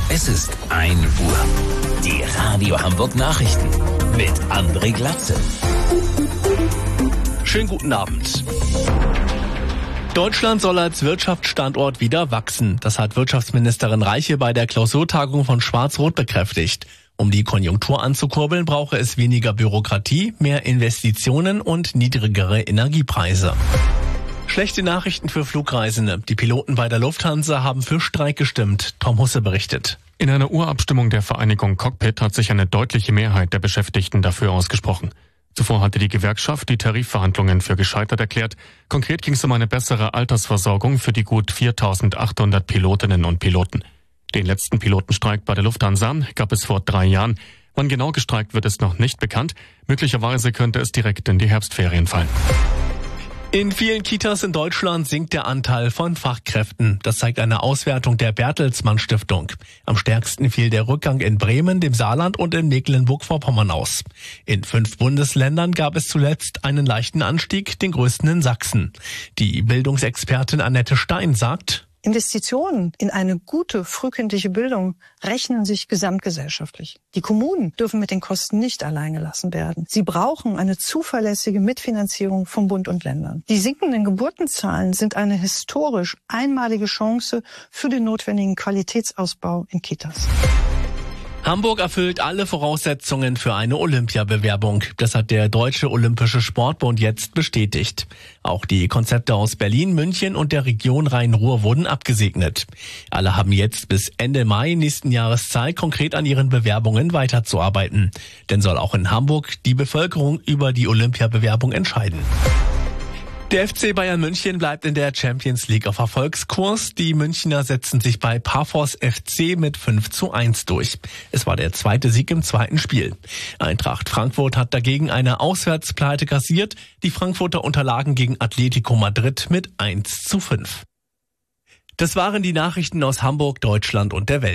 Es ist 1 Uhr. Die Radio Hamburg Nachrichten mit André Glatze. Schönen guten Abend. Deutschland soll als Wirtschaftsstandort wieder wachsen. Das hat Wirtschaftsministerin Reiche bei der Klausurtagung von Schwarz-Rot bekräftigt. Um die Konjunktur anzukurbeln, brauche es weniger Bürokratie, mehr Investitionen und niedrigere Energiepreise. Schlechte Nachrichten für Flugreisende. Die Piloten bei der Lufthansa haben für Streik gestimmt. Tom Husse berichtet. In einer Urabstimmung der Vereinigung Cockpit hat sich eine deutliche Mehrheit der Beschäftigten dafür ausgesprochen. Zuvor hatte die Gewerkschaft die Tarifverhandlungen für gescheitert erklärt. Konkret ging es um eine bessere Altersversorgung für die gut 4.800 Pilotinnen und Piloten. Den letzten Pilotenstreik bei der Lufthansa gab es vor 3 Jahren. Wann genau gestreikt wird, ist noch nicht bekannt. Möglicherweise könnte es direkt in die Herbstferien fallen. In vielen Kitas in Deutschland sinkt der Anteil von Fachkräften. Das zeigt eine Auswertung der Bertelsmann Stiftung. Am stärksten fiel der Rückgang in Bremen, dem Saarland und in Mecklenburg-Vorpommern aus. In 5 Bundesländern gab es zuletzt einen leichten Anstieg, den größten in Sachsen. Die Bildungsexpertin Annette Stein sagt: Investitionen in eine gute frühkindliche Bildung rechnen sich gesamtgesellschaftlich. Die Kommunen dürfen mit den Kosten nicht allein gelassen werden. Sie brauchen eine zuverlässige Mitfinanzierung von Bund und Ländern. Die sinkenden Geburtenzahlen sind eine historisch einmalige Chance für den notwendigen Qualitätsausbau in Kitas. Hamburg erfüllt alle Voraussetzungen für eine Olympiabewerbung. Das hat der Deutsche Olympische Sportbund jetzt bestätigt. Auch die Konzepte aus Berlin, München und der Region Rhein-Ruhr wurden abgesegnet. Alle haben jetzt bis Ende Mai nächsten Jahres Zeit, konkret an ihren Bewerbungen weiterzuarbeiten. Denn soll auch in Hamburg die Bevölkerung über die Olympiabewerbung entscheiden. Der FC Bayern München bleibt in der Champions League auf Erfolgskurs. Die Münchner setzen sich bei Paphos FC mit 5:1 durch. Es war der 2. Sieg im 2. Spiel. Eintracht Frankfurt hat dagegen eine Auswärtspleite kassiert. Die Frankfurter unterlagen gegen Atletico Madrid mit 1:5. Das waren die Nachrichten aus Hamburg, Deutschland und der Welt.